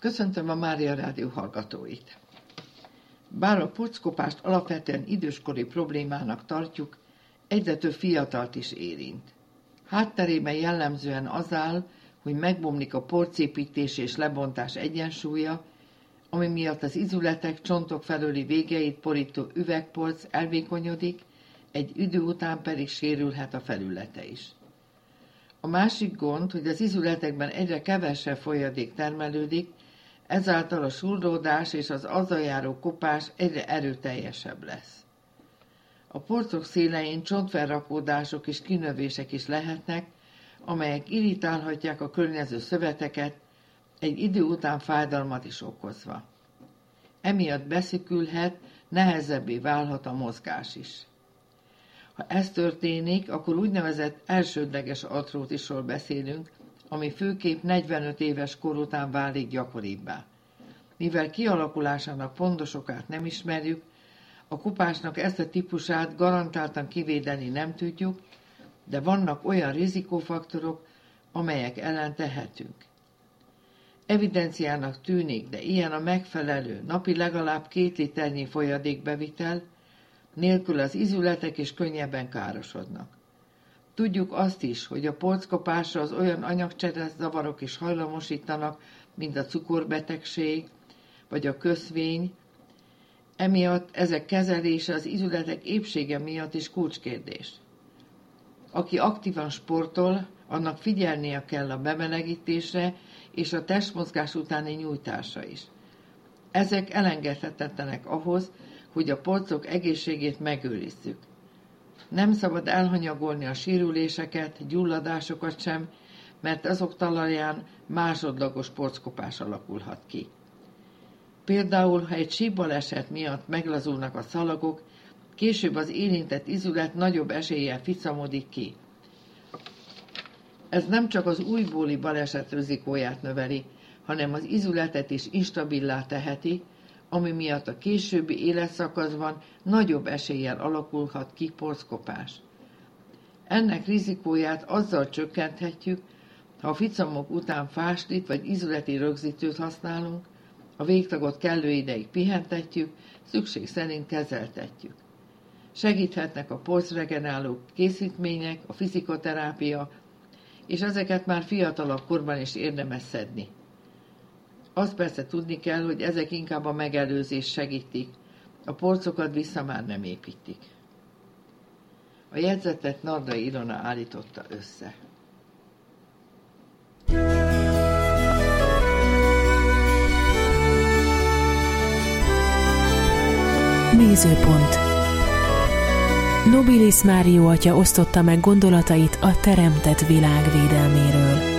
Köszöntöm a Mária Rádió hallgatóit. Bár a porckopást alapvetően időskori problémának tartjuk, egyre több fiatalt is érint. Hátterében jellemzően az áll, hogy megbomlik a porcépítés és lebontás egyensúlya, ami miatt az izületek, csontok felőli végeit borító üvegporc elvékonyodik, egy idő után pedig sérülhet a felülete is. A másik gond, hogy az izületekben egyre kevesebb folyadék termelődik, ezáltal a súrlódás és az azzal járó kopás egyre erőteljesebb lesz. A porcok szélein csontfelrakódások és kinövések is lehetnek, amelyek irritálhatják a környező szöveteket, egy idő után fájdalmat is okozva. Emiatt beszűkülhet, nehezebbé válhat a mozgás is. Ha ez történik, akkor úgynevezett elsődleges artrózisról beszélünk, ami főképp 45 éves kor után válik gyakoribbá. Mivel kialakulásának pontos okát nem ismerjük, a kopásnak ezt a típusát garantáltan kivédeni nem tudjuk, de vannak olyan rizikófaktorok, amelyek ellen tehetünk. Evidenciának tűnik, de ilyen a megfelelő, napi legalább 2 liternyi folyadékbevitel, nélkül az izületek is könnyebben károsodnak. Tudjuk azt is, hogy a porckopásra az olyan anyagcsere zavarok is hajlamosítanak, mint a cukorbetegség vagy a köszvény, emiatt ezek kezelése az izületek épsége miatt is kulcskérdés. Aki aktívan sportol, annak figyelnie kell a bemelegítésre és a testmozgás utáni nyújtásra is. Ezek elengedhetetlenek ahhoz, hogy a porcok egészségét megőrizzük. Nem szabad elhanyagolni a sérüléseket, gyulladásokat sem, mert azok talaján másodlagos porckopás alakulhat ki. Például, ha egy sípbaleset miatt meglazulnak a szalagok, később az érintett izület nagyobb eséllyel ficamodik ki. Ez nem csak az újbóli baleset rizikóját növeli, hanem az izületet is instabilá teheti, ami miatt a későbbi életszakaszban nagyobb eséllyel alakulhat ki porckopás. Ennek rizikóját azzal csökkenthetjük, ha a ficamok után fáslit vagy izületi rögzítőt használunk, a végtagot kellő ideig pihentetjük, szükség szerint kezeltetjük. Segíthetnek a porcregeneráló készítmények, a fizikoterápia, és ezeket már fiatalabb korban is érdemes szedni. Azt persze tudni kell, hogy ezek inkább a megelőzést segítik, a porcokat vissza már nem építik. A jegyzetet Nardai Ilona állította össze. Nézőpont. Nobilis Mário atya osztotta meg gondolatait a teremtett világ védelméről.